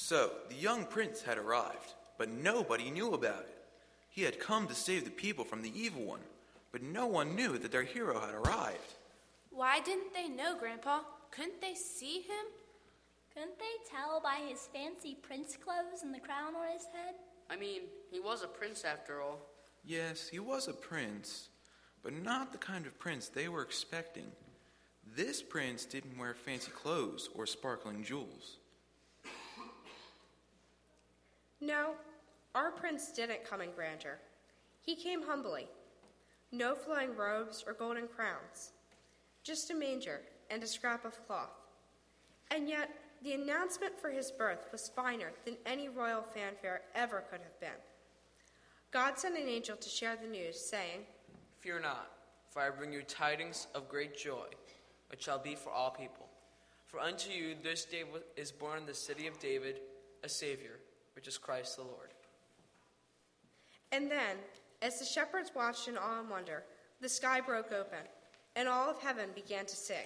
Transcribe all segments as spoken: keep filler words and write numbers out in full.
So, the young prince had arrived, but nobody knew about it. He had come to save the people from the evil one, but no one knew that their hero had arrived. Why didn't they know, Grandpa? Couldn't they see him? Couldn't they tell by his fancy prince clothes and the crown on his head? I mean, he was a prince after all. Yes, he was a prince, but not the kind of prince they were expecting. This prince didn't wear fancy clothes or sparkling jewels. No, our prince didn't come in grandeur. He came humbly. No flowing robes or golden crowns. Just a manger and a scrap of cloth. And yet, the announcement for his birth was finer than any royal fanfare ever could have been. God sent an angel to share the news, saying, "Fear not, for I bring you tidings of great joy, which shall be for all people. For unto you this day is born in the city of David a Savior, which is Christ the Lord." And then, as the shepherds watched in awe and wonder, the sky broke open, and all of heaven began to sing.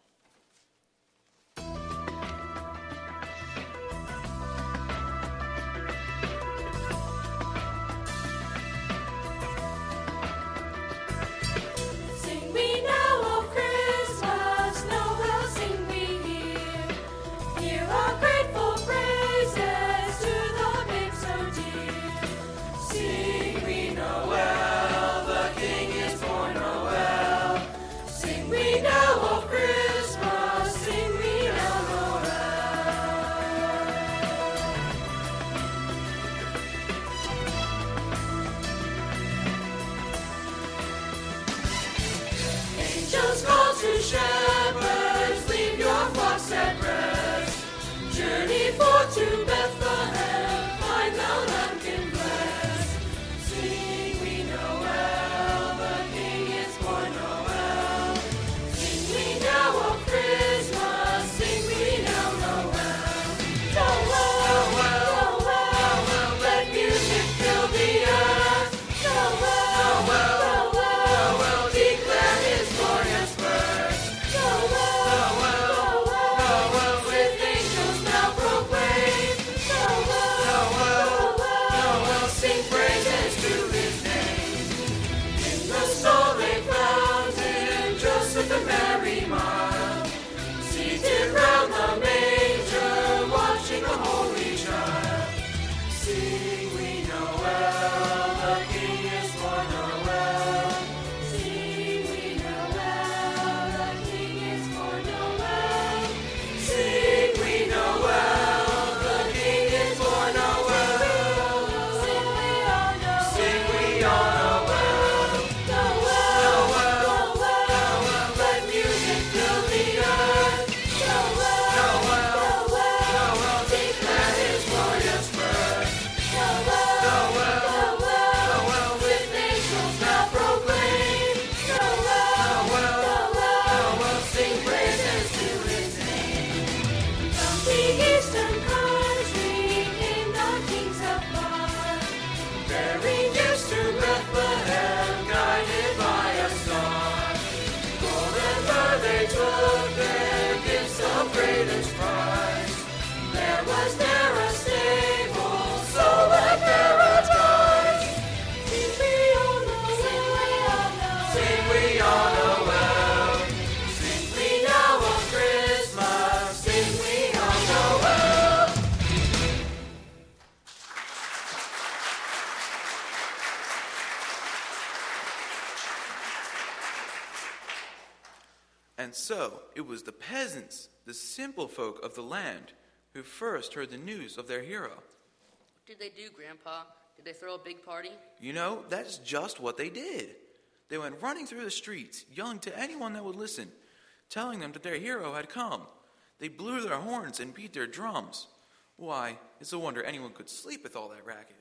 And so it was the peasants, the simple folk of the land, who first heard the news of their hero. What did they do, Grandpa? Did they throw a big party? You know, that's just what they did. They went running through the streets, yelling to anyone that would listen, telling them that their hero had come. They blew their horns and beat their drums. Why, it's a wonder anyone could sleep with all that racket.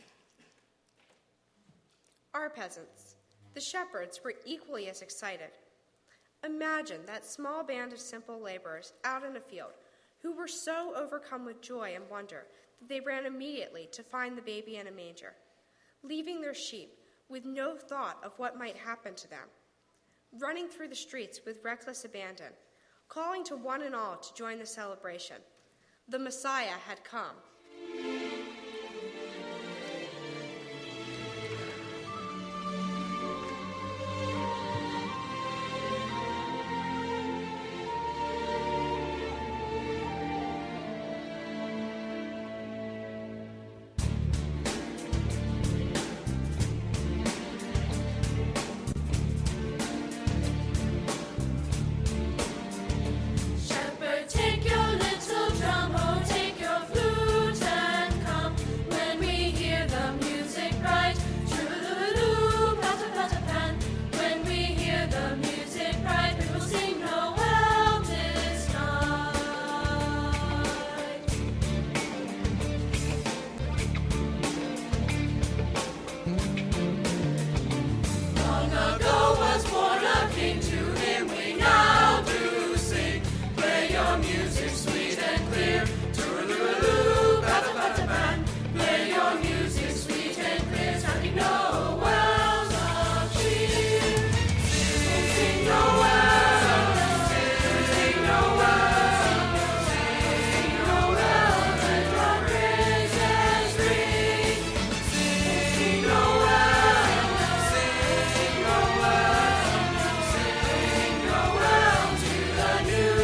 Our peasants, the shepherds, were equally as excited. Imagine that small band of simple laborers out in a field who were so overcome with joy and wonder that they ran immediately to find the baby in a manger, leaving their sheep with no thought of what might happen to them, running through the streets with reckless abandon, calling to one and all to join the celebration, The Messiah had come. Take your little drum, oh, take your flute and come. When we hear the music bright, true-loo-loo, pat-a-pat-a-pan. When we hear the music bright, we will sing Noel this night. Long ago was born a king, to him we now do sing. Play your music sweet and clear, tooraloo, pat-a-pat-a-pan. Play your music sweet and clear, sounding Noel's of cheer. Sing, sing Noel, sing Noel, sing Noel, let our praises ring. Sing Noel, sing Noel, sing Noel to the new.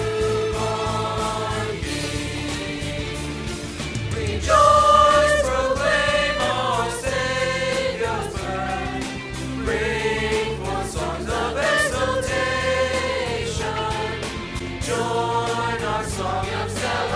Rejoice, proclaim our Savior's birth. Bring forth songs of exultation. Join our song of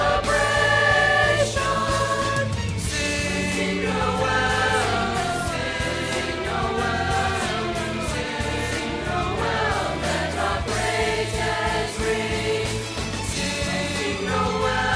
celebration. Sing Noel, sing Noel, sing Noel, let our praises ring. Sing Noel.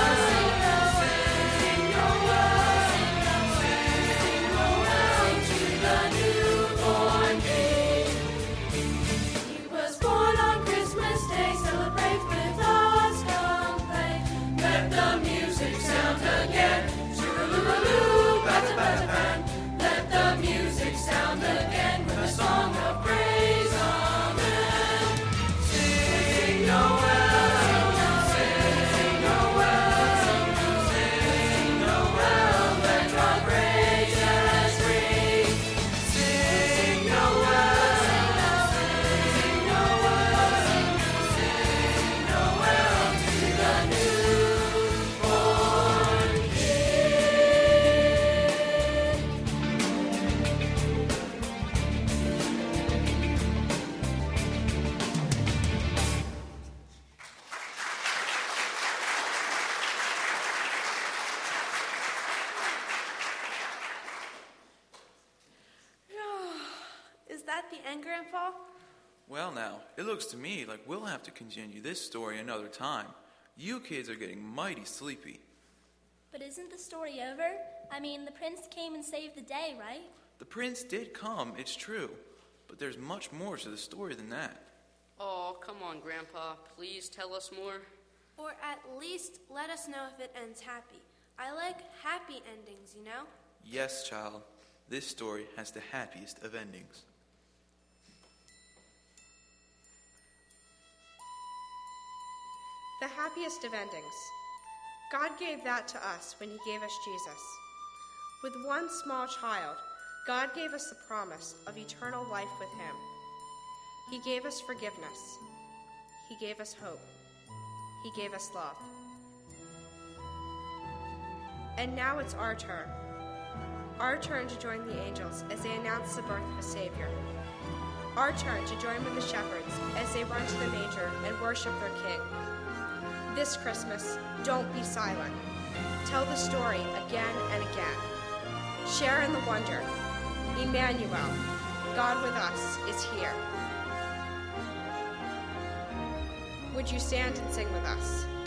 Let the music sound again with a song of praise, amen. Sing Noel, sing Noel, sing Noel, let our praises ring. Sing Noel, sing Noel, sing Noel to the newborn Is that the end, Grandpa? Well, now, it looks to me like we'll have to continue this story another time. You kids are getting mighty sleepy. But isn't the story over? I mean, the prince came and saved the day, right? The prince did come, it's true, but there's much more to the story than that. Oh, come on, Grandpa. Please tell us more. Or at least let us know if it ends happy. I like happy endings, you know? Yes, child, this story has the happiest of endings. The happiest of endings. God gave that to us when he gave us Jesus. With one small child, God gave us the promise of eternal life with him. He gave us forgiveness. He gave us hope. He gave us love. And now it's our turn. Our turn to join the angels as they announce the birth of a Savior. Our turn to join with the shepherds as they run to the manger and worship their King. This Christmas, don't be silent. Tell the story again and again. Share in the wonder. Emmanuel, God with us, is here. Would you stand and sing with us?